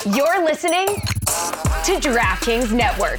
You're listening to DraftKings Network.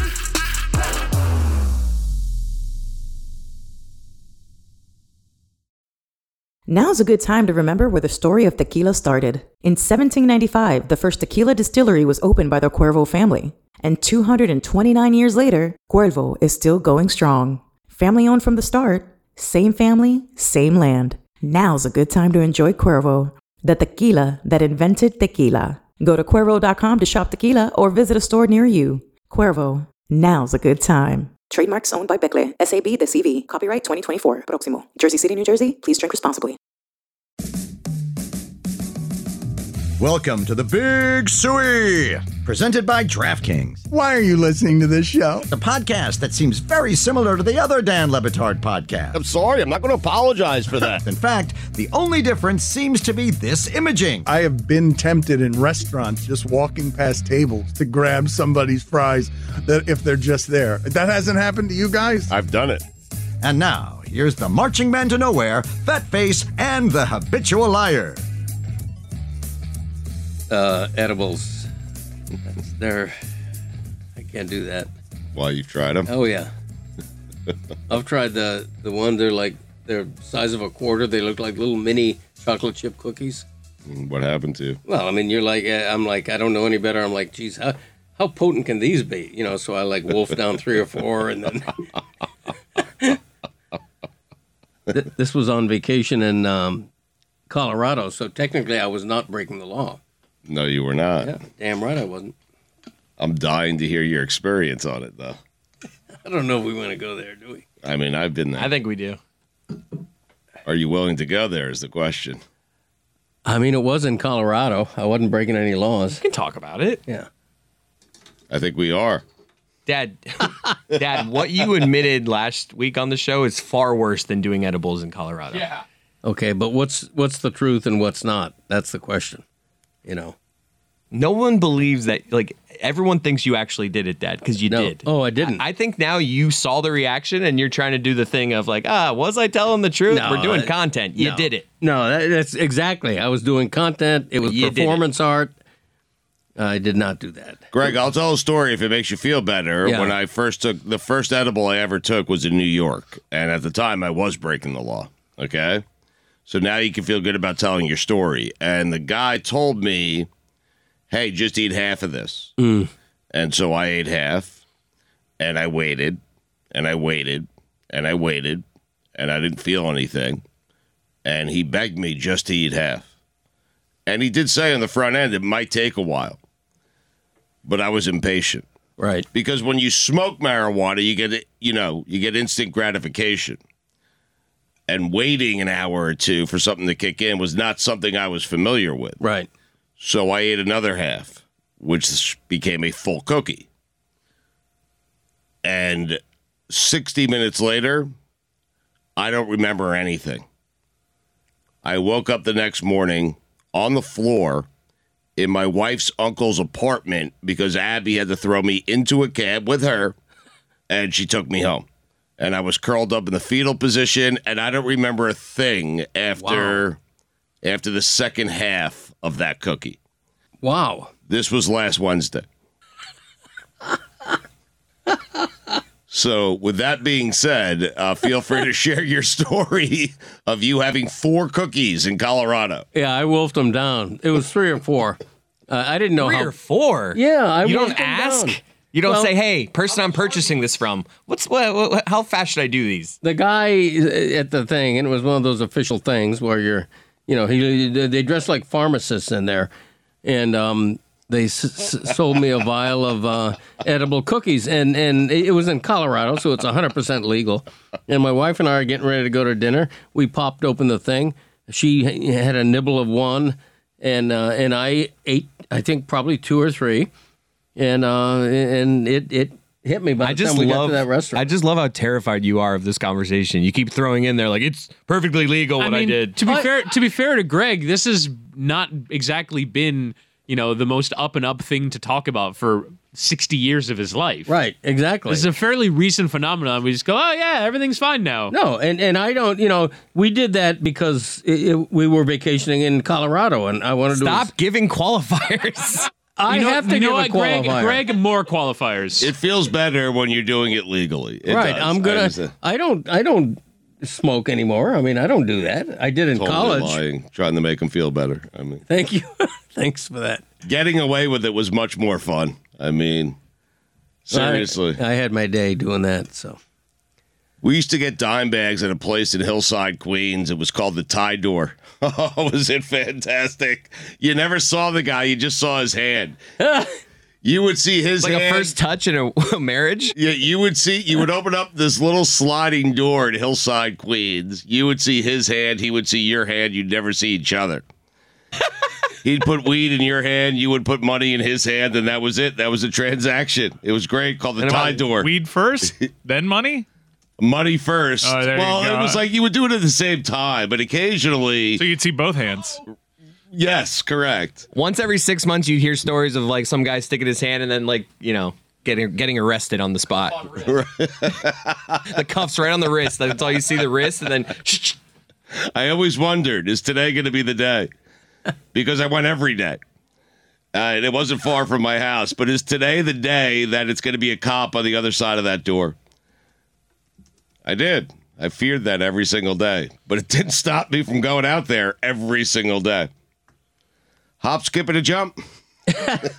Now's a good time to remember where the story of tequila started. In 1795, the first tequila distillery was opened by the Cuervo family. And 229 years later, Cuervo is still going strong. Family owned from the start, same family, same land. Now's a good time to enjoy Cuervo, the tequila that invented tequila. Go to Cuervo.com to shop tequila or visit a store near you. Cuervo, now's a good time. Trademarks owned by Becle, SAB the CV. Copyright 2024. Proximo. Jersey City, New Jersey. Please drink responsibly. Welcome to the Big Suey, presented by DraftKings. Why are you listening to this show? The podcast that seems very similar to the other Dan Le Batard podcast. I'm sorry, I'm not going to apologize for that. In fact, the only difference seems to be this imaging. I have been tempted in restaurants just walking past tables to grab somebody's fries that if they're just there. That hasn't happened to you guys? I've done it. And now, here's the marching man to nowhere, Fat Face, and the habitual liar. Edibles. I can't do that. Why, you've tried them? Oh, yeah. I've tried the one, they're size of a quarter. They look like little mini chocolate chip cookies. What happened to you? Well, I mean, I'm like, I don't know any better. I'm like, geez, how potent can these be? You know, so I like wolf down 3 or 4 and then. This was on vacation in Colorado, so technically I was not breaking the law. No, you were not. Yeah, damn right I wasn't. I'm dying to hear your experience on it, though. I don't know if we want to go there, do we? I mean, I've been there. I think we do. Are you willing to go there is the question. I mean, it was in Colorado. I wasn't breaking any laws. We can talk about it. Yeah. I think we are. Dad, what you admitted last week on the show is far worse than doing edibles in Colorado. Yeah. Okay, but what's the truth and what's not? That's the question. You know. No one believes that, like, everyone thinks you actually did it, Dad, because you did. Oh, I didn't. I think now you saw the reaction and you're trying to do the thing of like, was I telling the truth? No, We're doing content. You did it. No, that's exactly. I was doing content. It was performance art. I did not do that. Greg, I'll tell a story if it makes you feel better. Yeah. When I first took, the first edible I ever took was in New York. And at the time, I was breaking the law. Okay? So now you can feel good about telling your story. And the guy told me, hey, just eat half of this. And so I ate half, and I waited, and I waited, and I waited, and I didn't feel anything. And he begged me just to eat half. And he did say on the front end it might take a while. But I was impatient. Right. Because when you smoke marijuana, you get instant gratification. And waiting an hour or two for something to kick in was not something I was familiar with. Right. So I ate another half, which became a full cookie. And 60 minutes later, I don't remember anything. I woke up the next morning on the floor in my wife's uncle's apartment because Abby had to throw me into a cab with her, and she took me home. And I was curled up in the fetal position, and I don't remember a thing after the second half of that cookie. Wow. This was last Wednesday. So, with that being said, feel free to share your story of you having 4 cookies in Colorado. Yeah, I wolfed them down. It was 3 or 4. I didn't know 3 how. or 4? Yeah, You wolfed don't them ask? down. You don't Well, say, hey, person I'm purchasing this from, how fast should I do these? The guy at the thing, and it was one of those official things where they dress like pharmacists in there, and they sold me a vial of edible cookies, and it was in Colorado, so it's 100% legal. And my wife and I are getting ready to go to dinner. We popped open the thing. She had a nibble of one, and I ate, I think, probably 2 or 3. And it hit me by the time we got to that restaurant. I just love how terrified you are of this conversation. You keep throwing in there like it's perfectly legal what I did. To be fair to Greg, this has not exactly been, the most up and up thing to talk about for 60 years of his life. Right, exactly. This is a fairly recent phenomenon. We just go, oh yeah, everything's fine now. No, and I don't, we did that because we were vacationing in Colorado, and I wanted to Stop giving qualifiers. I have to give a qualifier. Greg, more qualifiers. It feels better when you're doing it legally. It Right. does. I'm gonna. I don't smoke anymore. I mean, I don't do that. I did in Totally college. lying, trying to make him feel better. I mean, Thank you. Thanks for that. getting away with it was much more fun. I mean, seriously. I had my day doing that. So We used to get dime bags at a place in Hillside, Queens. It was called the Tie Door. Oh, was it fantastic? You never saw the guy. You just saw his hand. You would see his Like hand. a first touch in a marriage? Yeah, you would open up this little sliding door at Hillside, Queens. You would see his hand. He would see your hand. You'd never see each other. He'd put weed in your hand. You would put money in his hand, and that was it. That was a transaction. It was great. Called the Tie Door. Weed first, then money? Money first. Oh, there you Well, go. it was like you would do it at the same time, but occasionally. So you'd see both hands. Yes, correct. Once every 6 months, you hear stories of like some guy sticking his hand and then like, you know, getting arrested on the spot. The cuffs right on the wrist. That's all you see, the wrist, and then I always wondered, is today going to be the day? Because I went every day. And it wasn't far from my house. But is today the day that it's going to be a cop on the other side of that door? I did. I feared that every single day. But it didn't stop me from going out there every single day. Hop, skip, and a jump? Is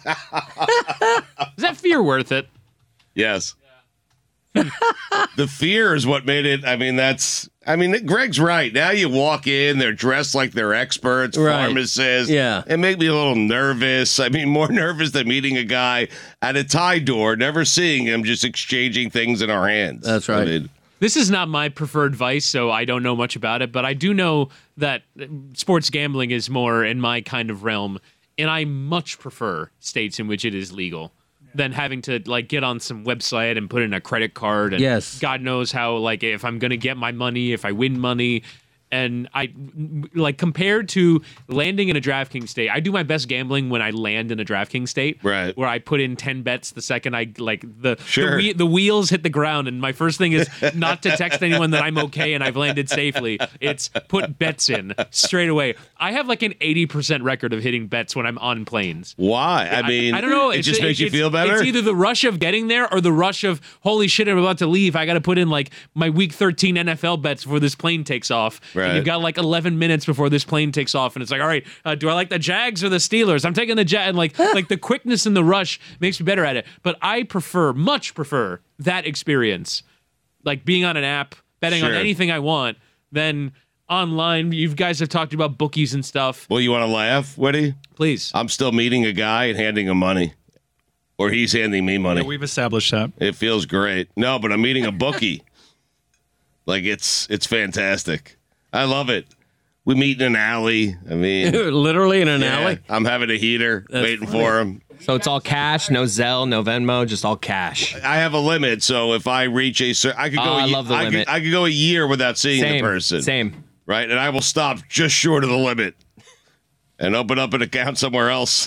that fear worth it? Yes. The fear is what made it. I mean, Greg's right. Now you walk in, they're dressed like they're experts, Right. pharmacists. Yeah. It made me a little nervous. I mean, more nervous than meeting a guy at a tie door, never seeing him, just exchanging things in our hands. That's right. I mean, This is not my preferred vice, so I don't know much about it, but I do know that sports gambling is more in my kind of realm, and I much prefer states in which it is legal than having to like get on some website and put in a credit card and Yes. God knows how, like, if I'm going to get my money, if I win money. And I, like, compared to landing in a DraftKings state, I do my best gambling when I land in a DraftKings state, Right. where I put in 10 bets the second I, like, Sure. the wheels hit the ground. And my first thing is not to text anyone that I'm okay and I've landed safely. It's put bets in straight away. I have, like, an 80% record of hitting bets when I'm on planes. why? I mean, I don't know. It just makes you feel better? It's either the rush of getting there or the rush of, holy shit, I'm about to leave. I got to put in, like, my week 13 NFL bets before this plane takes off. Right. And you've got like 11 minutes before this plane takes off, and it's like, all right, do I like the Jags or the Steelers? I'm taking the Jag, and like the quickness and the rush makes me better at it. But I much prefer that experience, like being on an app, betting on Sure. anything I want, than online. You guys have talked about bookies and stuff. Well, you want to laugh, Woody? Please. I'm still meeting a guy and handing him money. Or he's handing me money. Yeah, we've established that. It feels great. No, but I'm meeting a bookie. Like, it's fantastic. I love it. We meet in an alley. I mean, literally in an yeah, alley. I'm having a heater, waiting for him. so it's all cash, no Zelle, no Venmo, just all cash. I have a limit, so if I reach I could go. I love the limit. I could go a year without seeing Same the person. Same. Right, and I will stop just short of the limit and open up an account somewhere else.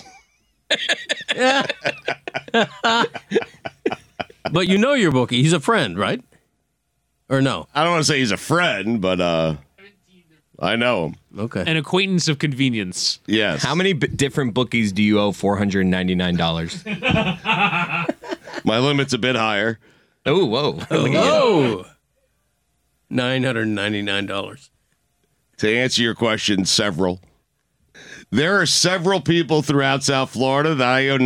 But you know your bookie. He's a friend, right? Or no? I don't want to say he's a friend, but I know him. Okay. An acquaintance of convenience. Yes. How many different bookies do you owe $499? My limit's a bit higher. Oh, whoa. Oh, $999. To answer your question, several. There are several people throughout South Florida that I owe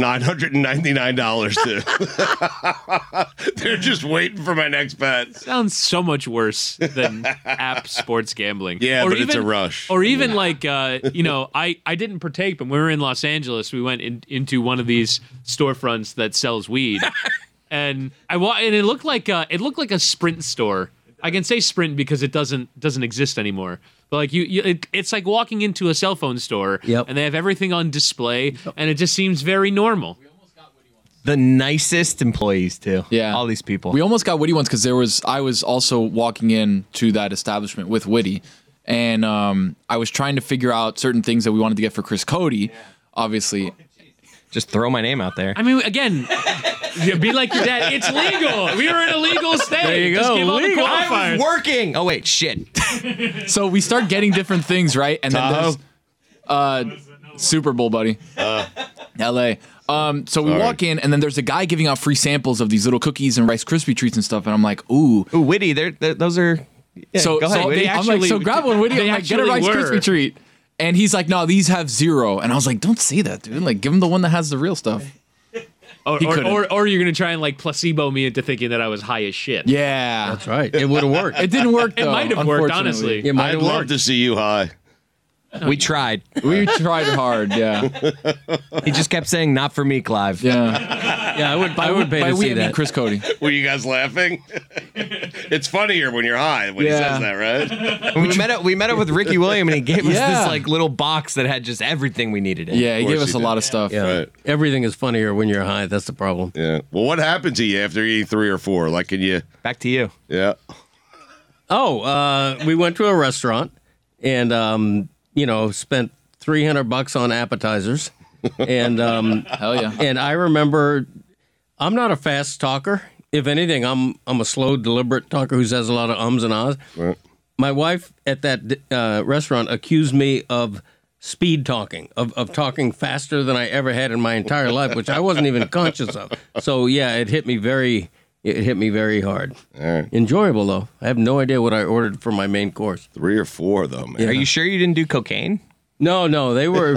$999 to. They're just waiting for my next bet. Sounds so much worse than app sports gambling. Yeah, but it's a rush. Or even like, I didn't partake, but when we were in Los Angeles, we went into one of these storefronts that sells weed, and it looked like a Sprint store. I can say Sprint because it doesn't exist anymore. But like it's like walking into a cell phone store, Yep. and they have everything on display, and it just seems very normal. The nicest employees, too. Yeah. All these people. We almost got Witty ones because I was also walking in to that establishment with Witty, and I was trying to figure out certain things that we wanted to get for Chris Cody. Obviously, Just throw my name out there. I mean, again, be like your dad. It's legal. We were in a legal state. There you Just go. give all the Legal. I was qualifiers. working. Oh, wait, shit. so we start getting different things, right? And then there's Super Bowl, buddy. L.A. So we walk in, and then there's a guy giving out free samples of these little cookies and Rice Krispie treats and stuff, and I'm like, ooh, Witty, those are. Yeah, so go ahead, Witty. I'm like, so grab one, Witty. They I'm like, get a actually Rice were. Krispie treat. And he's like, no, these have 0. And I was like, don't say that, dude. Like, give him the one that has the real stuff. Or you're gonna try and like placebo me into thinking that I was high as shit. Yeah. That's right. It would have worked. It didn't work, though. It might have worked, unfortunately. honestly. It might I'd have love worked. to see you high. We tried. We tried hard, yeah. He just kept saying, "Not for me, Clive." Yeah. Yeah, I would pay By to we, see I mean that. Chris Cody. Were you guys laughing? It's funnier when you're high when he says that, right? We met up with Ricky William, and he gave us Yeah. this like little box that had just everything we needed in it. Yeah, he gave course us he a lot did. of stuff. Yeah. Right. Everything is funnier when you're high. That's the problem. Yeah. Well, what happened to you after eating 3 or 4? Like, can you? Back to you. Yeah. We went to a restaurant and spent $300 on appetizers, and Hell yeah. and I remember I'm not a fast talker. If anything, I'm a slow, deliberate talker who says a lot of ums and ahs. Right. My wife at that restaurant accused me of speed talking, of talking faster than I ever had in my entire life, which I wasn't even conscious of. So yeah, it hit me very hard. All right. Enjoyable though. I have no idea what I ordered for my main course. 3 or 4 though, man. Are you sure you didn't do cocaine? No, they were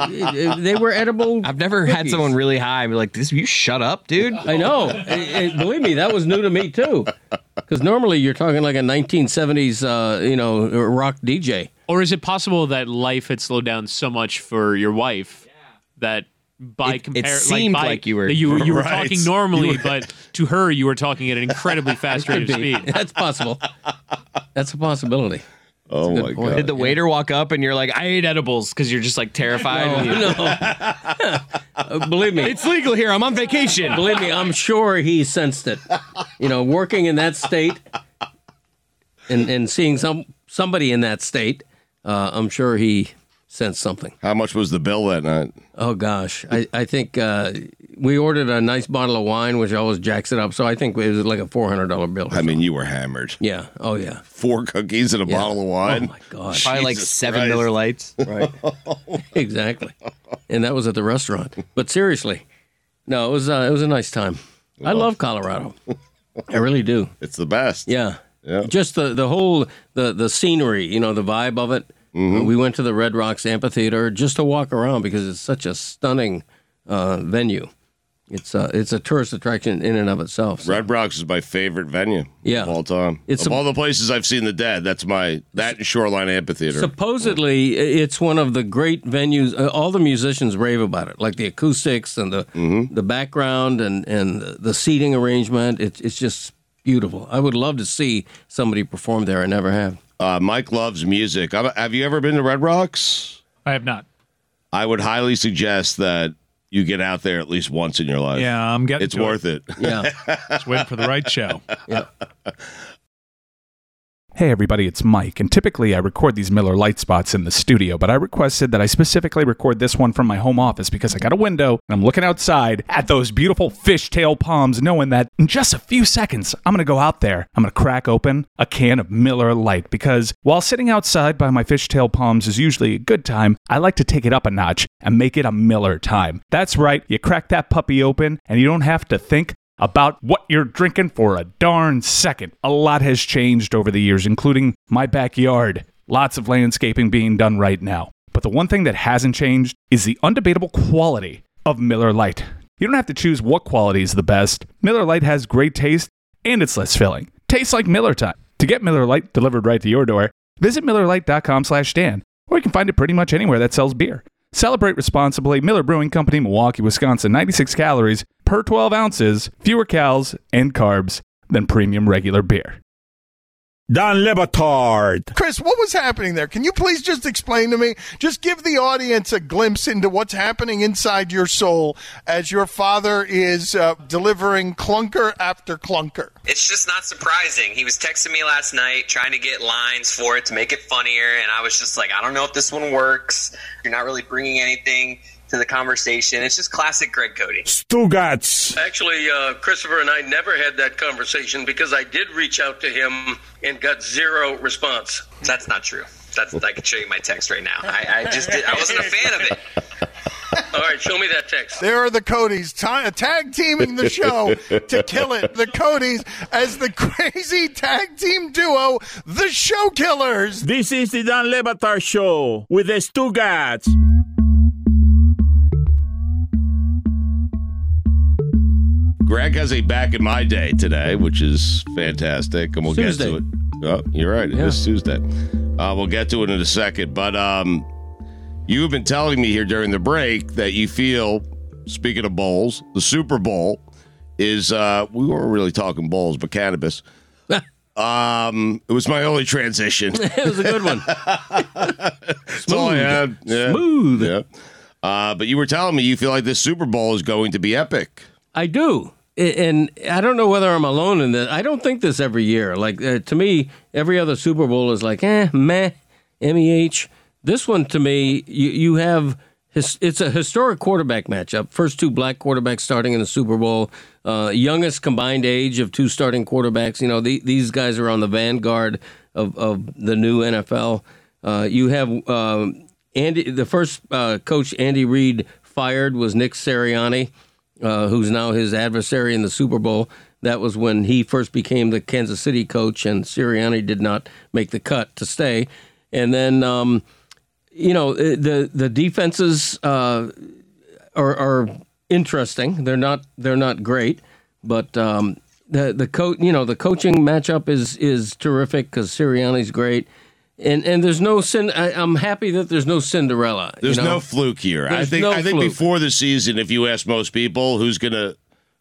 edible. I've never had cookies. someone really high and be like, "This, you shut up, dude." I know. Believe me, that was new to me too. Because normally you're talking like a 1970s, rock DJ. Or is it possible that life had slowed down so much for your wife that by seemed like you were- you were Right. talking normally, but to her you were talking at an incredibly fast rate of speed? That's possible. That's a possibility. Oh good my point. god. Did the waiter walk up and you're like, "I ate edibles," because you're just like terrified? and you- Believe me. It's legal here. I'm on vacation. Believe me, I'm sure he sensed it. Working in that state and seeing somebody in that state, I'm sure he sensed something. How much was the bill that night? Oh, gosh. I think we ordered a nice bottle of wine, which always jacks it up. So I think it was like a $400 bill. I mean, you were hammered. Yeah. Oh, yeah. 4 cookies and a bottle of wine. Oh, my gosh. Probably like Jesus 7 Christ. Miller Lights. Right. Exactly. And that was at the restaurant. But seriously, no, it was a nice time. I love Colorado. I really do. It's the best. Yeah. Yeah. Just the whole the scenery, the vibe of it. We went to the Red Rocks Amphitheater just to walk around because it's such a stunning venue. It's a tourist attraction in and of itself. So. Red Rocks is my favorite venue Yeah. of all time. Of all the places I've seen the Dead, that and Shoreline Amphitheater. Supposedly, it's one of the great venues. All the musicians rave about it, like the acoustics and the background and the seating arrangement. It's just beautiful. I would love to see somebody perform there. I never have. Mike loves music. Have you ever been to Red Rocks? I have not. I would highly suggest that you get out there at least once in your life. Yeah, I'm getting It's to worth it. Yeah. Just waiting for the right show. Yeah. Hey everybody, it's Mike, and typically I record these Miller Lite spots in the studio, but I requested that I specifically record this one from my home office because I got a window and I'm looking outside at those beautiful fishtail palms, knowing that in just a few seconds I'm going to go out there, I'm going to crack open a can of Miller Lite, because while sitting outside by my fishtail palms is usually a good time, I like to take it up a notch and make it a Miller time. That's right, you crack that puppy open and you don't have to think about what you're drinking for a darn second. A lot has changed over the years, including my backyard. Lots of landscaping being done right now. But the one thing that hasn't changed is the undebatable quality of Miller Lite. You don't have to choose what quality is the best. Miller Lite has great taste and it's less filling. Tastes like Miller time. To get Miller Lite delivered right to your door, visit MillerLite.com/Dan, or you can find it pretty much anywhere that sells beer. Celebrate responsibly. Miller Brewing Company, Milwaukee, Wisconsin. 96 calories per 12 ounces, fewer calories and carbs than premium regular beer. Don Le Batard. Chris, what was happening there? Can you please just explain to me? Just give the audience a glimpse into what's happening inside your soul as your father is delivering clunker after clunker. It's just not surprising. He was texting me last night trying to get lines for it to make it funnier, and I was just like, I don't know if this one works. You're not really bringing anything to the conversation. It's just classic Greg Cody. Stugats. Actually, Christopher and I never had that conversation because I did reach out to him and got zero response. That's not true. I can show you my text right now. I wasn't a fan of it. All right, show me that text. There are the Codys tag teaming the show to kill it. The Codys as the crazy tag team duo, the Show Killers. This is the Dan Le Batard Show with the Stugatz. Greg has a back in my day today, which is fantastic, and we'll Tuesday. get to it. Oh, you're right. It Yeah. is Tuesday. We'll get to it in a second. But you have been telling me here during the break that you feel, speaking of bowls, the Super Bowl is, we weren't really talking bowls, but cannabis. It was my only transition. It was a good one. That's all I had. Yeah. Smooth. Yeah. But you were telling me you feel like this Super Bowl is going to be epic. I do. And I don't know whether I'm alone in that. I don't think this every year. Like, to me, every other Super Bowl is like, meh, MEH. This one, to me, you have, it's a historic quarterback matchup. First two black quarterbacks starting in the Super Bowl. Youngest combined age of two starting quarterbacks. You know, these guys are on the vanguard of the new NFL. You have the first coach Andy Reid fired was Nick Sirianni, who's now his adversary in the Super Bowl. That was when he first became the Kansas City coach, and Sirianni did not make the cut to stay. And then, the defenses are interesting. They're not great, but the coaching matchup is terrific because Sirianni's great. And there's no I'm happy that there's no Cinderella. There's no fluke here. I think before the season, if you ask most people who's gonna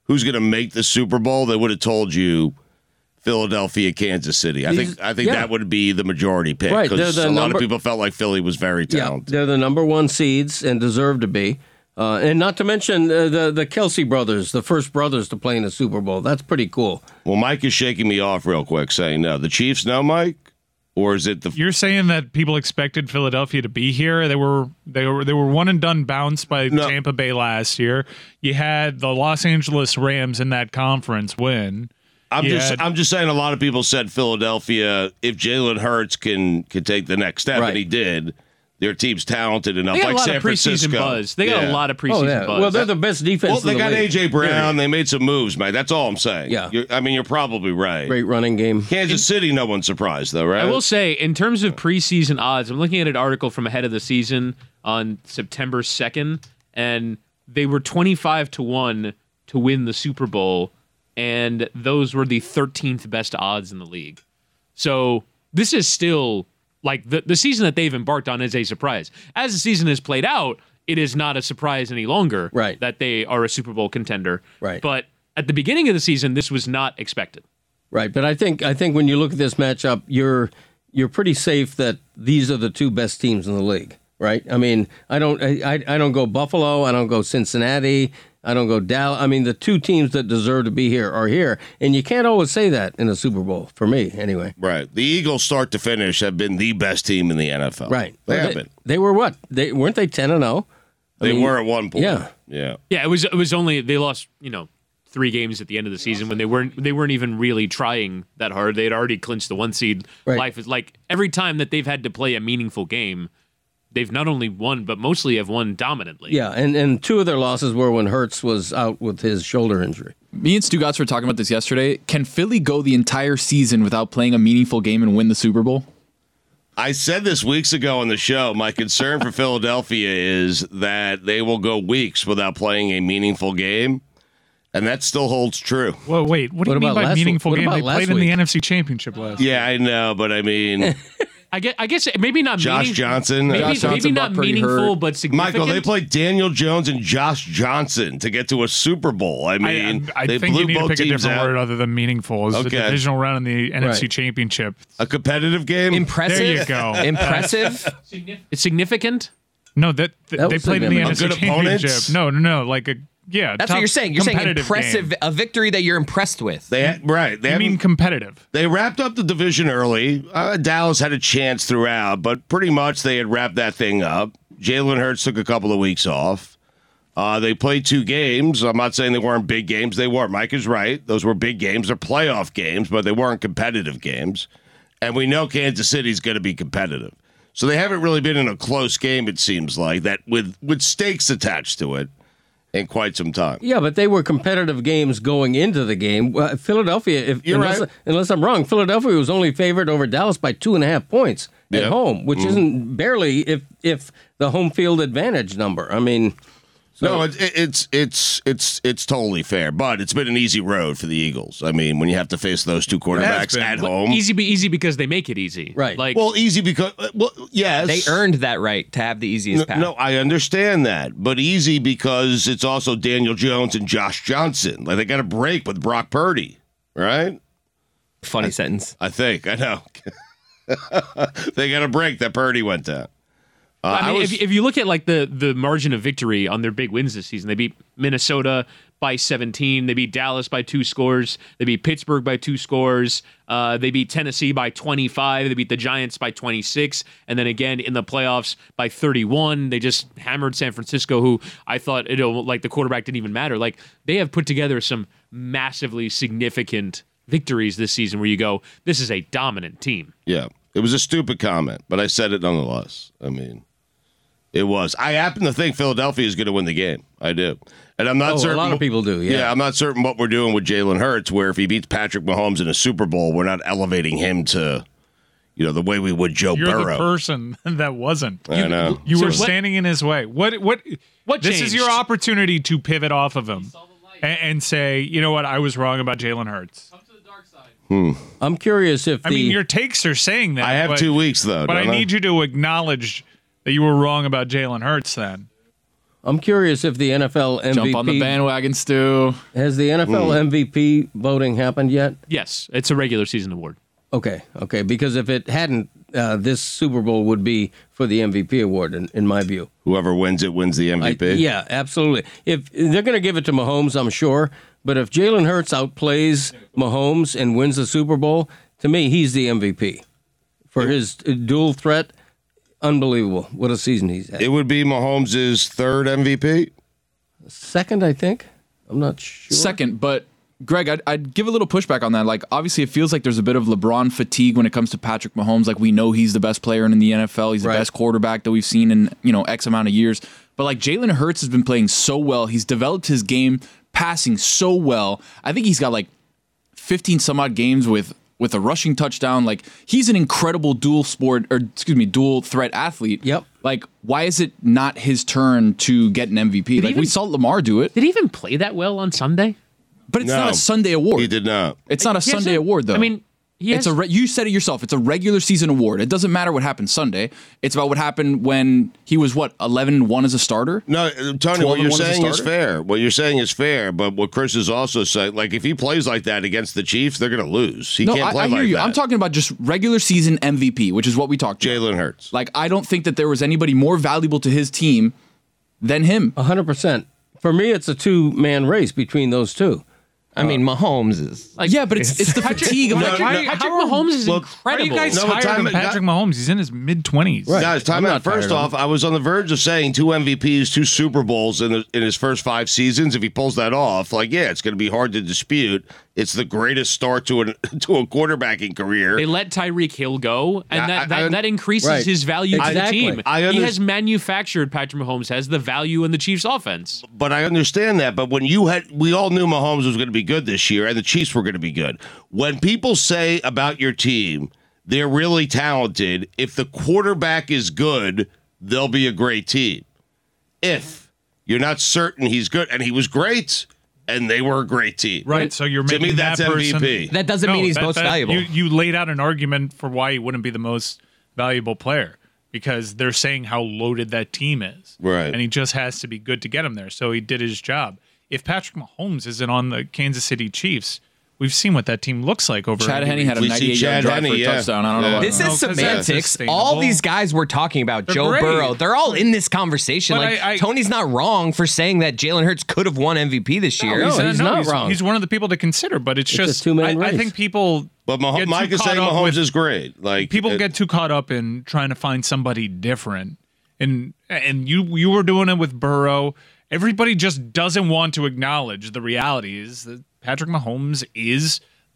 make the Super Bowl, they would have told you Philadelphia, Kansas City. I think that would be the majority pick because a lot of people felt like Philly was very talented. Yeah, they're the number one seeds and deserve to be. And not to mention the Kelsey brothers, the first brothers to play in the Super Bowl. That's pretty cool. Well, Mike is shaking me off real quick, saying no. The Chiefs, no, Mike. Or is it You're saying that people expected Philadelphia to be here? They were one and done bounced by Tampa Bay last year. You had the Los Angeles Rams in that conference win. I'm just saying a lot of people said Philadelphia, if Jalen Hurts can take the next step, and he did, their team's talented enough. They got like a lot San of preseason Francisco. buzz. They got a lot of preseason buzz. Well, they're the best defense. Well, they in the got league. A.J. Brown. Yeah. They made some moves, mate. That's all I'm saying. Yeah. You're probably right. Great running game. Kansas City, no one's surprised, though, right? I will say, in terms of preseason odds, I'm looking at an article from ahead of the season on September 2nd, and they were 25-1 to win the Super Bowl, and those were the 13th best odds in the league. So this is still like the season that they've embarked on is a surprise. As the season has played out, it is not a surprise any longer that they are a Super Bowl contender. Right. But at the beginning of the season, this was not expected. Right, but I think when you look at this matchup, you're pretty safe that these are the two best teams in the league, right? I mean, I don't go Buffalo, I don't go Cincinnati, I don't go Dallas. I mean, the two teams that deserve to be here are here, and you can't always say that in a Super Bowl, for me, anyway. Right. The Eagles, start to finish, have been the best team in the NFL. Right. They have been. They were what? Weren't they 10-0? They were at one point. Yeah. Yeah. Yeah, it was only they lost, 3 games at the end of the season when they weren't even really trying that hard. They had already clinched the 1 seed. Right. Life is like every time that they've had to play a meaningful game, they've not only won but mostly have won dominantly. Yeah, and 2 of their losses were when Hurts was out with his shoulder injury. Me and Stu Gotts were talking about this yesterday. Can Philly go the entire season without playing a meaningful game and win the Super Bowl? I said this weeks ago on the show. My concern for Philadelphia is that they will go weeks without playing a meaningful game, and that still holds true. Well, wait, what do you mean by meaningful game? They played in the NFC Championship last year. Yeah, I know, but I mean... I guess maybe not Josh Johnson. Maybe not meaningful, but significant. Michael, they played Daniel Jones and Josh Johnson to get to a Super Bowl. I mean, I they think blew you need to both pick a teams different out. word other than meaningful. It's the divisional round in the NFC Championship. A competitive game? Impressive. There you go. Impressive. It's significant. No, they played in the A NFC good opponent? Championship. No, like a That's what you're saying. You're saying competitive impressive, game. a victory that you're impressed with. They mean competitive. They wrapped up the division early. Dallas had a chance throughout, but pretty much they had wrapped that thing up. Jalen Hurts took a couple of weeks off. They played 2 games. I'm not saying they weren't big games. They were. Mike is right. Those were big games. They're playoff games, but they weren't competitive games. And we know Kansas City's going to be competitive. So they haven't really been in a close game, it seems like, that with stakes attached to it in quite some time. Yeah, but they were competitive games going into the game. Philadelphia, unless I'm wrong, Philadelphia was only favored over Dallas by 2.5 points at home, which isn't barely if the home field advantage number. I mean, no, it's totally fair, but it's been an easy road for the Eagles. I mean, when you have to face those two quarterbacks at home, easy because they make it easy, right? Like, easy because yes, they earned that right to have the easiest path. No, I understand that, but easy because it's also Daniel Jones and Josh Johnson. Like they got a break with Brock Purdy, right? Funny sentence. I know. They got a break that Purdy went down. I mean, if you look at like the margin of victory on their big wins this season, they beat Minnesota by 17. They beat Dallas by 2 scores. They beat Pittsburgh by 2 scores. They beat Tennessee by 25. They beat the Giants by 26. And then again in the playoffs by 31. They just hammered San Francisco, who I thought like the quarterback didn't even matter. Like they have put together some massively significant victories this season where you go, this is a dominant team. Yeah, it was a stupid comment, but I said it nonetheless. I mean, it was. I happen to think Philadelphia is going to win the game. I do. And I'm not certain. A lot of people do, yeah. I'm not certain what we're doing with Jalen Hurts, where if he beats Patrick Mahomes in a Super Bowl, we're not elevating him to, the way we would Joe You're Burrow. the person that wasn't. I know. You were standing in his way. What this is changed? your opportunity to pivot off of him and say, you know what, I was wrong about Jalen Hurts. I'm curious if I mean, your takes are saying that. I have 2 weeks, though. But I don't need you to acknowledge that you were wrong about Jalen Hurts then. I'm curious if the NFL MVP... Jump on the bandwagon, Stu. Has the NFL MVP voting happened yet? Yes, it's a regular season award. Okay, because if it hadn't, this Super Bowl would be for the MVP award, in my view. Whoever wins it wins the MVP? Yeah, absolutely. If they're going to give it to Mahomes, I'm sure. But if Jalen Hurts outplays Mahomes and wins the Super Bowl, to me, he's the MVP. For his dual threat, unbelievable. What a season he's had. It would be Mahomes' third MVP? Second, I think. I'm not sure. Second, but Greg, I'd give a little pushback on that. Like, obviously, it feels like there's a bit of LeBron fatigue when it comes to Patrick Mahomes. Like, we know he's the best player in the NFL. He's the best quarterback that we've seen in, X amount of years. But, like, Jalen Hurts has been playing so well. He's developed his game passing so well. I think he's got, 15 some odd games with a rushing touchdown. Like, he's an incredible dual threat athlete. Yep. Like, why is it not his turn to get an MVP? We saw Lamar do it. Did he even play that well on Sunday? But it's not a Sunday award. He did not. It's not a Sunday award, though. I mean, you said it yourself. It's a regular season award. It doesn't matter what happened Sunday. It's about what happened when he was 11-1 as a starter. No, Tony, what you're saying is fair. What you're saying is fair. But what Chris is also saying, if he plays like that against the Chiefs, they're going to lose. He can't play I hear like you. that. I'm talking about just regular season MVP, which is what we talked about. Jalen Hurts. I don't think that there was anybody more valuable to his team than him. 100%. For me, it's a two-man race between those two. I mean, Mahomes is but it's the fatigue of Patrick Mahomes is incredible. How are you guys tired of Patrick Mahomes? He's in his mid-20s. Right. Guys, time out. First off, I was on the verge of saying 2 MVPs, 2 Super Bowls in his first 5 seasons. If he pulls that off, it's going to be hard to dispute. It's the greatest start to a quarterbacking career. They let Tyreek Hill go, and that increases his value to the team. He has manufactured, Patrick Mahomes has the value in the Chiefs' offense. But I understand that. But when we all knew Mahomes was going to be good this year, and the Chiefs were going to be good. When people say about your team, they're really talented, if the quarterback is good, they'll be a great team. If you're not certain he's good, and he was great, and they were a great team. Right, so you're making to me, that's that person, MVP. That doesn't mean he's most valuable. You laid out an argument for why he wouldn't be the most valuable player because they're saying how loaded that team is. Right. And he just has to be good to get him there, so he did his job. If Patrick Mahomes isn't on the Kansas City Chiefs, we've seen what that team looks like over. Chad Henne had a 98-yard drive for a touchdown. I don't know. This is semantics. All these guys we're talking about, Joe Burrow, they're all in this conversation. Tony's not wrong for saying that Jalen Hurts could have won MVP this year. No, he's not wrong. He's one of the people to consider, but it's just a two-man race. I think people. But Mike is saying Mahomes is great. People get too caught up in trying to find somebody different, and you were doing it with Burrow. Everybody just doesn't want to acknowledge the reality is that Patrick Mahomes is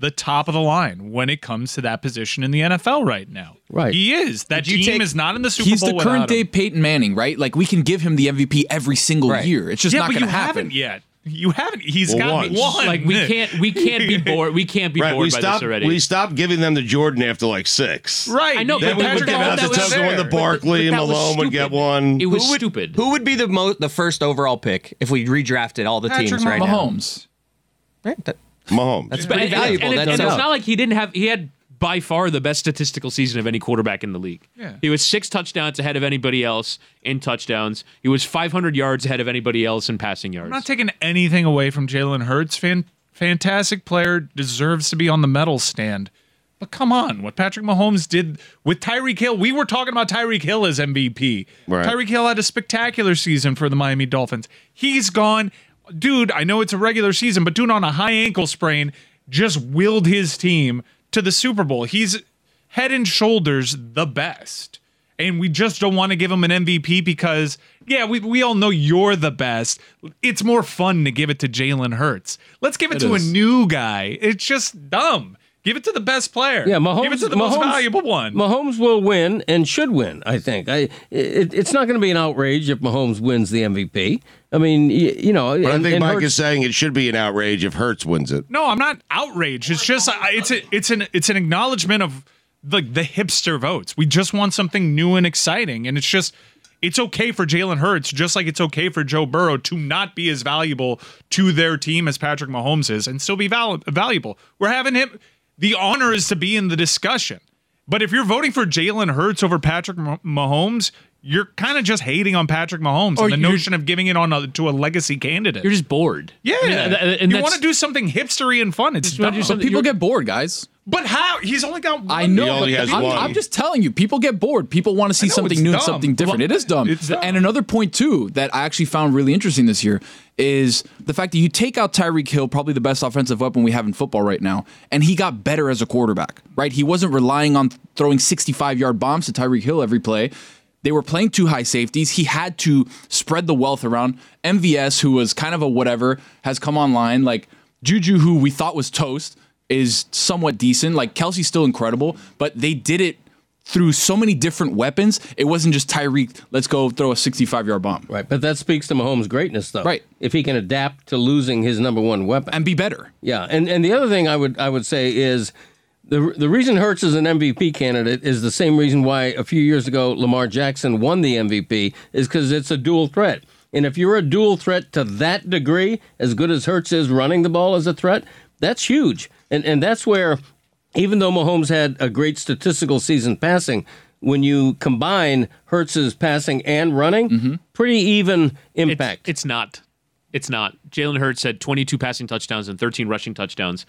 the top of the line when it comes to that position in the NFL right now. Right. He is. That team is not in the Super He's Bowl the without current day him. Peyton Manning, right? Like, we can give him the MVP every single year. It's just not going to happen. Haven't yet. You haven't. He's got once. one. Like we can't be bored. We can't be Right, bored we by stopped. this already. We stopped giving them the Jordan after like 6. Right. I know, Then but we would give out the token with the Barkley, and that was Malone would get stupid. one. It was stupid. Who would be the first overall pick if we redrafted all the teams right Mahomes. now? Right. Mahomes. That's pretty valuable. And That's it's out. not like he didn't have. He had by far the best statistical season of any quarterback in the league. Yeah. He was 6 touchdowns ahead of anybody else in touchdowns. He was 500 yards ahead of anybody else in passing yards. I'm not taking anything away from Jalen Hurts. Fantastic player, deserves to be on the medal stand. But come on, what Patrick Mahomes did with Tyreek Hill. We were talking about Tyreek Hill as MVP. Right. Tyreek Hill had a spectacular season for the Miami Dolphins. He's gone. Dude, I know it's a regular season, but dude on a high ankle sprain just willed his team to the Super Bowl. He's head and shoulders the best. And we just don't want to give him an MVP because, yeah, we all know you're the best. It's more fun to give it to Jalen Hurts. Let's give it to a new guy. It's just dumb. Give it to the best player. Yeah, Mahomes. Give it to the most valuable one. Mahomes will win and should win, I think. It's not going to be an outrage if Mahomes wins the MVP. I mean, you know. But I think Mike Hurts, is saying it should be an outrage if Hurts wins it. No, I'm not outraged. It's just it's an acknowledgement of the hipster votes. We just want something new and exciting, and it's okay for Jalen Hurts, just like it's okay for Joe Burrow to not be as valuable to their team as Patrick Mahomes is, and still be valuable. We're having him. The honor is to be in the discussion. But if you're voting for Jalen Hurts over Patrick Mahomes, you're kind of just hating on Patrick Mahomes and the notion of giving it on to a legacy candidate. You're just bored. Yeah. And you want to do something hipstery and fun. It's dumb. But people get bored, guys. But how? He's only got one. I know. He only has one. I'm just telling you, people get bored. People want to see something it's new and dumb. something different. Well, it is dumb. it's dumb. And another point, too, that I actually found really interesting this year is the fact that you take out Tyreek Hill, probably the best offensive weapon we have in football right now, and he got better as a quarterback, right? He wasn't relying on throwing 65-yard bombs to Tyreek Hill every play. They were playing 2 high safeties. He had to spread the wealth around. MVS, who was kind of a whatever, has come online. Like Juju, who we thought was toast, is somewhat decent. Like Kelsey's still incredible, but they did it through so many different weapons. It wasn't just Tyreek, let's go throw a 65-yard bomb. Right, but that speaks to Mahomes' greatness, though. Right. If he can adapt to losing his number one weapon. And be better. Yeah, and the other thing I would say is the reason Hurts is an MVP candidate is the same reason why a few years ago Lamar Jackson won the MVP, is because it's a dual threat. And if you're a dual threat to that degree, as good as Hurts is running the ball as a threat, that's huge. And that's where, even though Mahomes had a great statistical season passing, when you combine Hurts's passing and running, pretty even impact. It's not. It's not. Jalen Hurts had 22 passing touchdowns and 13 rushing touchdowns.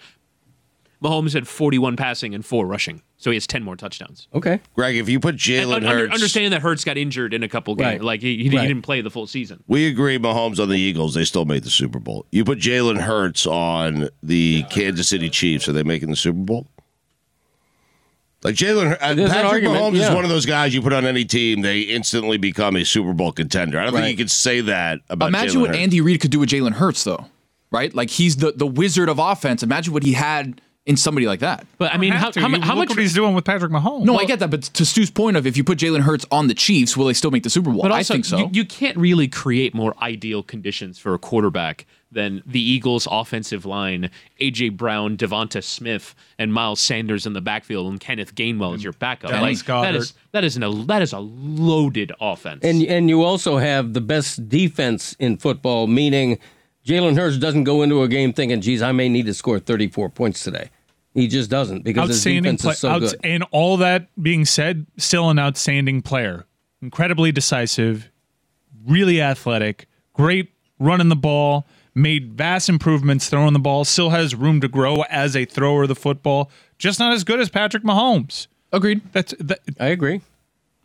Mahomes had 41 passing and 4 rushing, so he has 10 more touchdowns. Okay. Greg, if you put Jalen Hurts... Understanding that Hurts got injured in a couple games. Right. Like, he didn't play the full season. We agree Mahomes on the Eagles. They still made the Super Bowl. You put Jalen Hurts on the Kansas City Chiefs. Are they making the Super Bowl? Like Patrick Mahomes is one of those guys you put on any team, they instantly become a Super Bowl contender. I don't think you could say that about Imagine Jalen what Hurts. Andy Reid could do with Jalen Hurts, though, right? Like, he's the wizard of offense. Imagine what he had in somebody like that. But I mean, how much what he's doing with Patrick Mahomes? No, I get that, but to Stu's point of if you put Jalen Hurts on the Chiefs, will they still make the Super Bowl? But also, I think so. You can't really create more ideal conditions for a quarterback than the Eagles' offensive line, A.J. Brown, Devonta Smith, and Miles Sanders in the backfield, and Kenneth Gainwell as your backup. Dallas Goedert. That is a loaded offense. And you also have the best defense in football, meaning Jalen Hurts doesn't go into a game thinking, geez, I may need to score 34 points today. He just doesn't, because his defense is so good. And all that being said, still an outstanding player. Incredibly decisive, really athletic, great running the ball, made vast improvements throwing the ball, still has room to grow as a thrower of the football, just not as good as Patrick Mahomes. Agreed. I agree.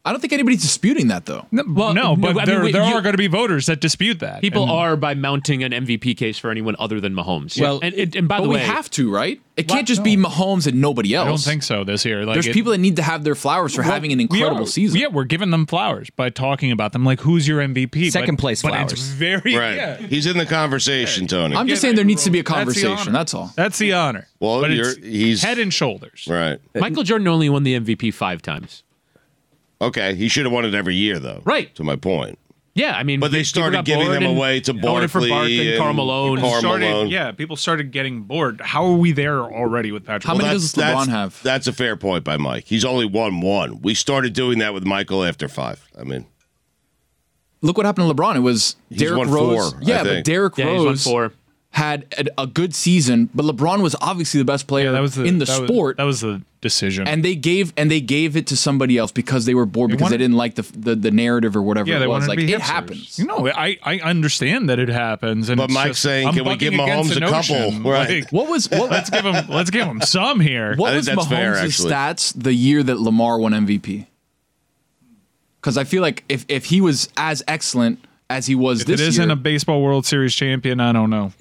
I don't think anybody's disputing that, though. But there are going to be voters that dispute that. People are by mounting an MVP case for anyone other than Mahomes. Well, and by the way, we have to, right? It can't just be Mahomes and nobody else. I don't think so this year. There's people that need to have their flowers for having an incredible season. Yeah, we're giving them flowers by talking about them. Like, who's your MVP? Second place but flowers. It's very right. Yeah. He's in the conversation, Tony. I'm just saying there needs to be a conversation. That's all. That's the honor. Well, but he's head and shoulders. Right. Michael Jordan only won the MVP 5 times. Okay, he should have won it every year, though. Right. To my point. Yeah, I mean, but they started giving them away to Barkley and Karl Malone. People started getting bored. How are we there already with Patrick? How many does LeBron have? That's a fair point by Mike. He's only won 1. We started doing that with Michael after 5. I mean, look what happened to LeBron. It was Derrick Rose. 4, yeah, but Derrick Rose had a good season, but LeBron was obviously the best player in the sport. That was the decision. And they gave it to somebody else because they were bored because they didn't like the narrative or whatever it was. Like, it happens. I understand that it happens. And but Mike's saying, can we give Mahomes a couple? Right. Like, let's give him some here. What was Mahomes' stats the year that Lamar won MVP? Because I feel like if he was as excellent as he was this year. It isn't a baseball World Series champion, I don't know.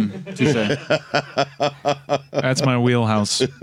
That's my wheelhouse. It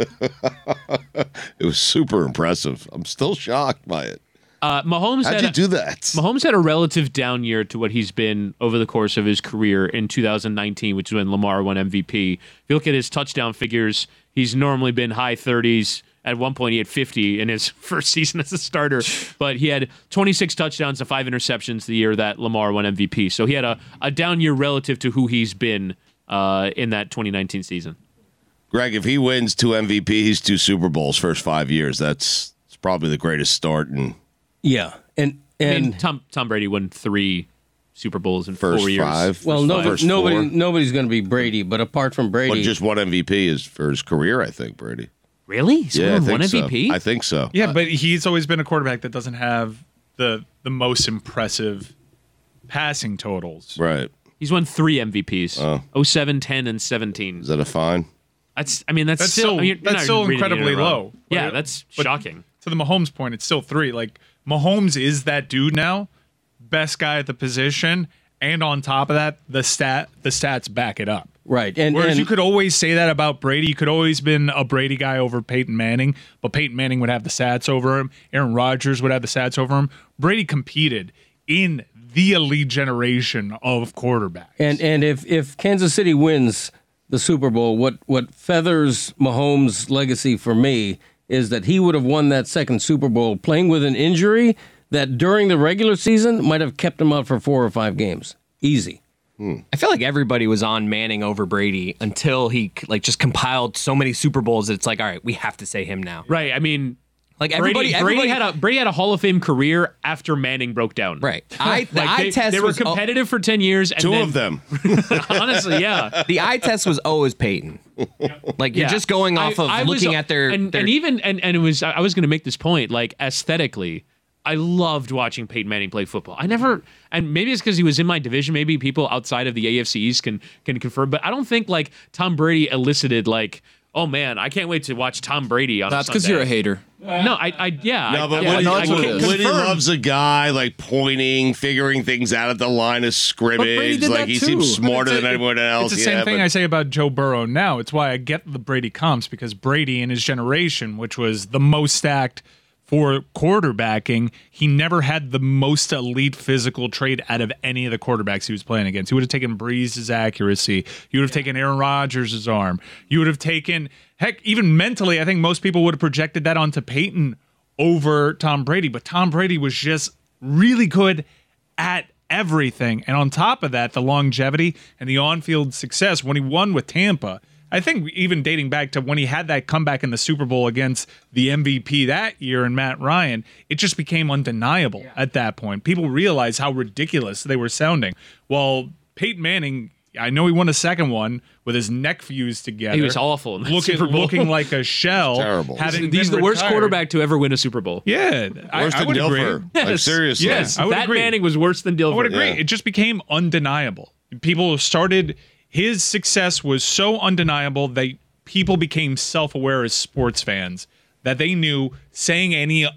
was super impressive. I'm still shocked by it. Mahomes How'd you do that? Mahomes had a relative down year to what he's been over the course of his career in 2019, which is when Lamar won MVP. If you look at his touchdown figures, he's normally been high 30s. At one point, he had 50 in his first season as a starter, but he had 26 touchdowns and 5 interceptions the year that Lamar won MVP. So he had a down year relative to who he's been in that 2019 season. Greg, if he wins 2 MVPs, 2 Super Bowls first 5 years, that's probably the greatest start. Yeah, and I mean, Tom Brady won 3 Super Bowls in first 4 years. 5. Well, nobody's going to be Brady, but apart from Brady, but just one MVP is for his career, I think. Brady. Really? He's won one MVP? I think so. Yeah, but he's always been a quarterback that doesn't have the most impressive passing totals. Right. He's won 3 MVPs. 07, 10, and 17. Is that a fine? That's still incredibly low. Yeah, that's shocking. To the Mahomes point, it's still 3. Like, Mahomes is that dude now, best guy at the position, and on top of that, the stats back it up. Right. Whereas you could always say that about Brady. You could always been a Brady guy over Peyton Manning, but Peyton Manning would have the stats over him. Aaron Rodgers would have the stats over him. Brady competed in the elite generation of quarterbacks. And if Kansas City wins the Super Bowl, what feathers Mahomes' legacy for me is that he would have won that second Super Bowl playing with an injury that during the regular season might have kept him out for 4 or 5 games. Easy. I feel like everybody was on Manning over Brady until he just compiled so many Super Bowls that it's like, all right, we have to say him now. Right. I mean, like Brady had a Hall of Fame career after Manning broke down. Right. They were competitive for 10 years. And 2 of them. Honestly, yeah. The eye test was always Peyton. Like you're just going off of looking at their and it was I was going to make this point, like, aesthetically. I loved watching Peyton Manning play football. And maybe it's because he was in my division. Maybe people outside of the AFC East can confirm. But I don't think like Tom Brady elicited like, oh man, I can't wait to watch Tom Brady on. That's because you're a hater. No, but Woody loves a guy like pointing, figuring things out at the line of scrimmage. Like he seems smarter than anyone else. It's the same thing I say about Joe Burrow now. It's why I get the Brady comps, because Brady in his generation, which was the most stacked for quarterbacking, he never had the most elite physical trait out of any of the quarterbacks he was playing against. He would have taken Breeze's accuracy. You would have taken Aaron Rodgers' arm. You would have taken, heck, even mentally, I think most people would have projected that onto Peyton over Tom Brady. But Tom Brady was just really good at everything. And on top of that, the longevity and the on-field success when he won with Tampa. I think even dating back to when he had that comeback in the Super Bowl against the MVP that year and Matt Ryan, it just became undeniable at that point. People realized how ridiculous they were sounding. Well, Peyton Manning, I know he won a second one with his neck fused together. He was awful in that Super Bowl. Looking like a shell. Terrible. He's the worst quarterback to ever win a Super Bowl. Yeah. Worse than would Dilfer. agree. Like, seriously. Yes, I would that agree. Manning was worse than Dilfer. I would agree. Yeah. It just became undeniable. People started... His success was so undeniable that people became self-aware as sports fans that they knew saying any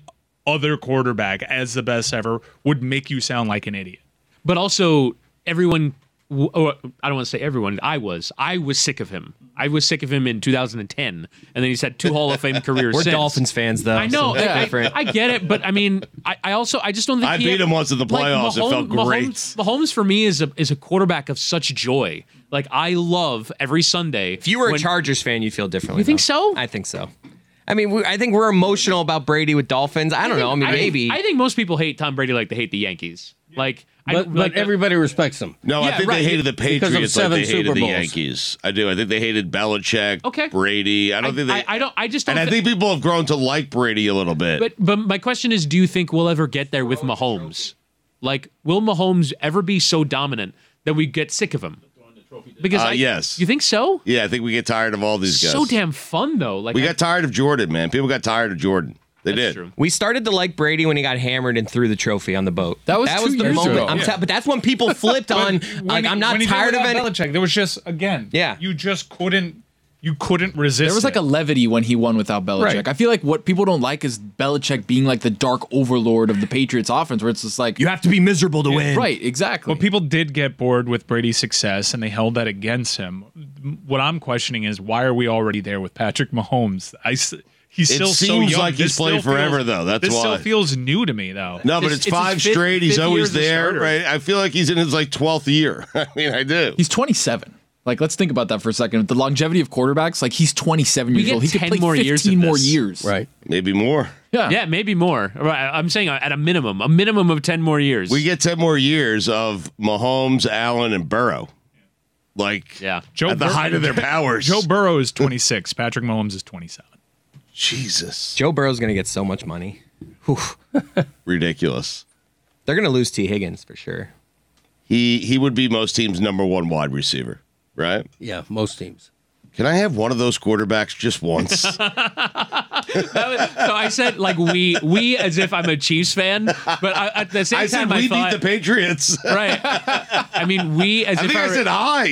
other quarterback as the best ever would make you sound like an idiot. But also, everyone. I don't want to say everyone. I was sick of him. I was sick of him in 2010, and then he's had 2 Hall of Fame careers. We're since. Dolphins fans, though. I know. So different. I get it, but I mean, I just don't think I beat him once in the playoffs. It felt great. Mahomes for me is a quarterback of such joy. Like, I love every Sunday. If you were a Chargers fan, you'd feel differently. You think so? I think so. I mean, I think we're emotional about Brady with Dolphins. I don't know. I mean, maybe. I think most people hate Tom Brady like they hate the Yankees. Like, but everybody respects him. No, Yeah, I think right. they hated the Because of Patriots like 7 they hated Super the Bowls. Yankees. I do. I think they hated Belichick, Okay. Brady. I don't think they. I just don't. And I think people have grown to like Brady a little bit. But my question is, do you think we'll ever get there with Mahomes? Like, will Mahomes ever be so dominant that we get sick of him? Because yes. You think so? Yeah, I think we get tired of all these guys. So damn fun though. Like, we got tired of Jordan, man. People got tired of Jordan. They did. True. We started to like Brady when he got hammered and threw the trophy on the boat. That was 2 the years moment. ago. But that's when people flipped on. Like, I'm not when he tired did of it. Belichick, there was just you just couldn't resist. There was like a levity when he won without Belichick. Right. I feel like what people don't like is Belichick being like the dark overlord of the Patriots offense, where it's just like You have to be miserable to win. right, exactly. Well, people did get bored with Brady's success, and they held that against him. What I'm questioning is, why are we already there with Patrick Mahomes? He's still so seems young. like he's This played still forever, feels- though. That's this why. still feels new to me, though. No, but It's it's 5 his fifth- straight. He's fifth year always as a there, starter. right? I feel like he's in his 12th year. I mean, I do. He's 27. Like, let's think about that for a second. The longevity of quarterbacks, like he's 27 We years get old. He could 10 play more 15 years of more this. years. Right. Maybe more. Yeah. Yeah, maybe more. Right, I'm saying at a minimum of 10 more years. We get 10 more years of Mahomes, Allen, and Burrow. Like, Yeah. at the height of their powers. Joe Burrow is 26. Patrick Mahomes is 27. Jesus. Joe Burrow's going to get so much money. Whew. Ridiculous. They're going to lose T. Higgins for sure. He would be most teams' #1 wide receiver, right? Yeah, most teams. Can I have one of those quarterbacks just once? So I said like we as if I'm a Chiefs fan, but at the same I time said we thought, beat the Patriots. right. I mean, we as I if think I said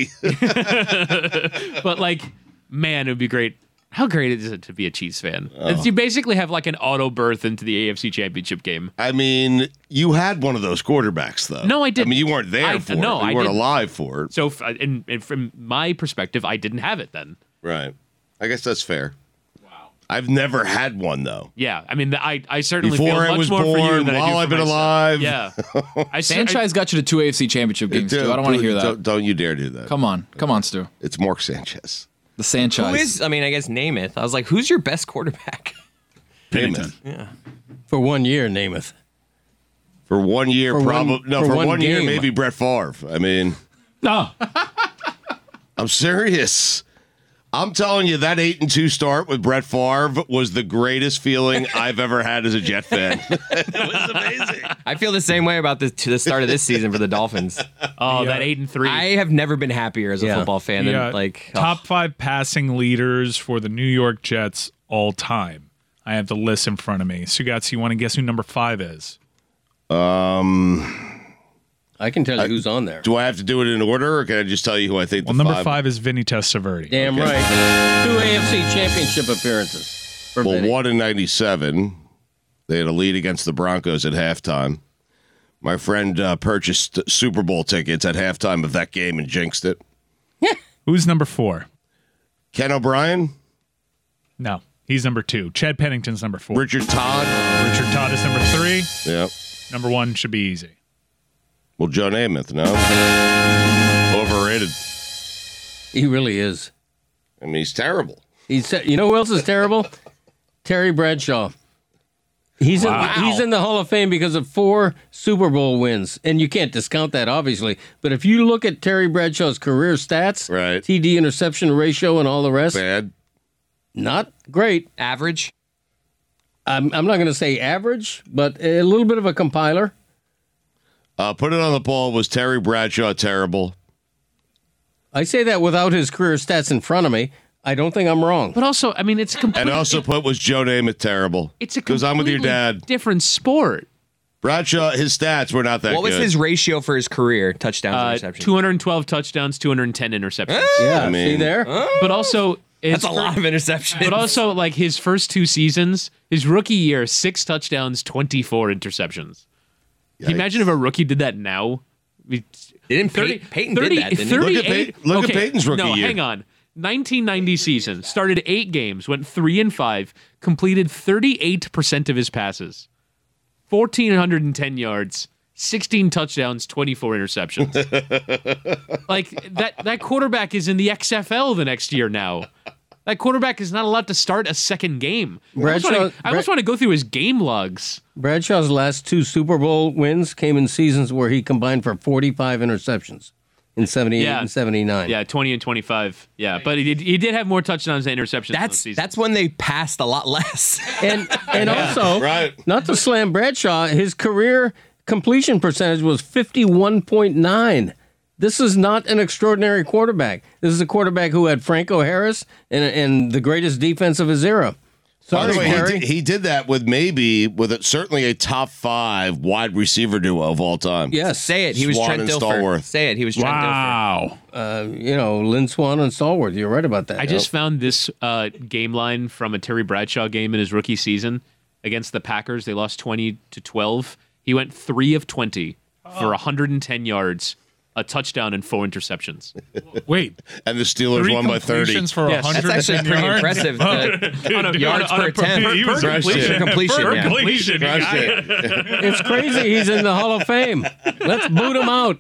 I. but like, man, it would be great. How great is it to be a Chiefs fan? You basically have like an auto berth into the AFC Championship game. I mean, you had one of those quarterbacks, though. No, I didn't. I mean, you weren't there for no, it. I You weren't didn't. alive for it. So, and from my perspective, I didn't have it then. Right. I guess that's fair. Wow. I've never had one, though. Yeah, I mean, I certainly Before feel I much was more for you born, than I do while for I've been myself. alive. Yeah, Sanchez got you to 2 AFC Championship games, Stu. I don't want to hear that. Don't you dare do that. Come on, Stu. It's Mark Sanchez. The Sanchez. Who is, I mean, I guess Namath. I was like, who's your best quarterback? Namath. Yeah. For 1 year, Namath. For 1 year, For one- probably. No, for for one 1 year, game. maybe Brett Favre. I mean, No. I'm serious. I'm telling you, that 8-2 start with Brett Favre was the greatest feeling I've ever had as a Jet fan. It was amazing. I feel the same way about the start of this season for the Dolphins. Oh, that 8-3. I have never been happier as a football fan than like top 5 passing leaders for the New York Jets all time. I have the list in front of me. Sugats, you want to guess who number 5 is? I can tell you who's on there. Do I have to do it in order, or can I just tell you who I think Well, the number 5 is Vinny Testaverde. Damn Okay. right. 2 AFC championship appearances. For Well, Vinny. 1 in 97. They had a lead against the Broncos at halftime. My friend purchased Super Bowl tickets at halftime of that game and jinxed it. Who's number 4? Ken O'Brien? No, he's number 2. Chad Pennington's number 4. Richard Todd? Richard Todd is number 3. Yep. Number 1 should be easy. Well, Joe Namath, no? Overrated. He really is. I mean, he's terrible. You know who else is terrible? Terry Bradshaw. He's in the Hall of Fame because of 4 Super Bowl wins, and you can't discount that, obviously. But if you look at Terry Bradshaw's career stats, right, TD interception ratio and all the rest, bad, not great, average. I'm not going to say average, but a little bit of a compiler. Put it on the poll. Was Terry Bradshaw terrible? I say that without his career stats in front of me. I don't think I'm wrong. But also, I mean, it's And also put, was Joe Namath terrible? It's a because I'm with your dad. Different sport. Bradshaw, his stats were not that good. What was his ratio for his career? Touchdowns, interceptions? 212 touchdowns, 210 interceptions. I mean, see there? But also, That's a lot of interceptions. But also, like, his first 2 seasons, his rookie year, 6 touchdowns, 24 interceptions. Can you imagine if a rookie did that now? Peyton did that, didn't he? Look at Peyton's rookie year. No, hang on. 1990 season, started 8 games, went 3-5, completed 38% of his passes, 1,410 yards, 16 touchdowns, 24 interceptions. Like, that quarterback is in the XFL the next year now. That quarterback is not allowed to start a second game. I almost want to go through his game logs. Bradshaw's last 2 Super Bowl wins came in seasons where he combined for 45 interceptions in 78 and 79. Yeah, 20 and 25. Yeah, but he did have more touchdowns than interceptions. That's when they passed a lot less. And also, not to slam Bradshaw, his career completion percentage was 51.9. This is not an extraordinary quarterback. This is a quarterback who had Franco Harris and the greatest defense of his era. By the Sorry, way, Terry. he did that with certainly a top 5 wide receiver duo of all time. Yes. Say it. He was Swan Trent and Dilfer. Stallworth. Say it. He was Trent Dilfer. Wow. Lynn Swan and Stallworth. You're right about that. I just found this game line from a Terry Bradshaw game in his rookie season against the Packers. They lost 20-12. He went 3 of 20 for 110 yards, a touchdown, and 4 interceptions. Wait. And the Steelers won by 30. For Yes. That's actually pretty impressive. Yards per attempt. completion. It's crazy. He's in the Hall of Fame. Let's boot him out.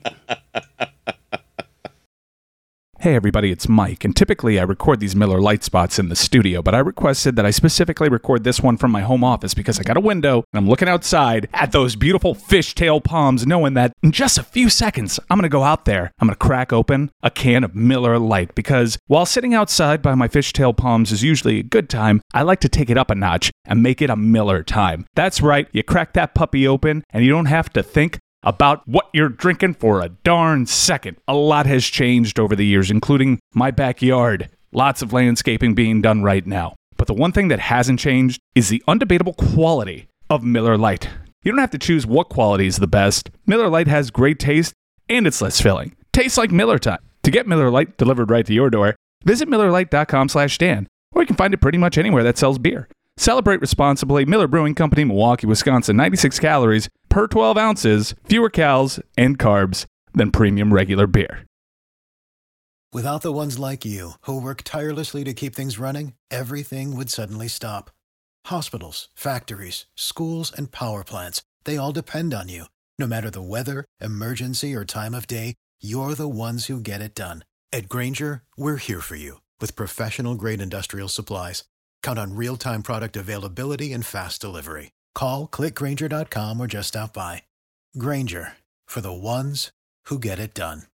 Hey everybody, it's Mike, and typically I record these Miller Lite spots in the studio, but I requested that I specifically record this one from my home office because I got a window and I'm looking outside at those beautiful fishtail palms, knowing that in just a few seconds I'm going to go out there, I'm going to crack open a can of Miller Lite, because while sitting outside by my fishtail palms is usually a good time, I like to take it up a notch and make it a Miller time. That's right, you crack that puppy open and you don't have to think about what you're drinking for a darn second. A lot has changed over the years, including my backyard. Lots of landscaping being done right now. But the one thing that hasn't changed is the undebatable quality of Miller Lite. You don't have to choose what quality is the best. Miller Lite has great taste and it's less filling. Tastes like Miller time. To get Miller Lite delivered right to your door, visit MillerLite.com/Dan, or you can find it pretty much anywhere that sells beer. Celebrate responsibly. Miller Brewing Company, Milwaukee, Wisconsin. 96 calories per 12 ounces, fewer calories and carbs than premium regular beer. Without the ones like you, who work tirelessly to keep things running, everything would suddenly stop. Hospitals, factories, schools, and power plants, they all depend on you. No matter the weather, emergency, or time of day, you're the ones who get it done. At Grainger, we're here for you with professional-grade industrial supplies. Count on real-time product availability and fast delivery. Call, click Grainger.com, or just stop by. Grainger, for the ones who get it done.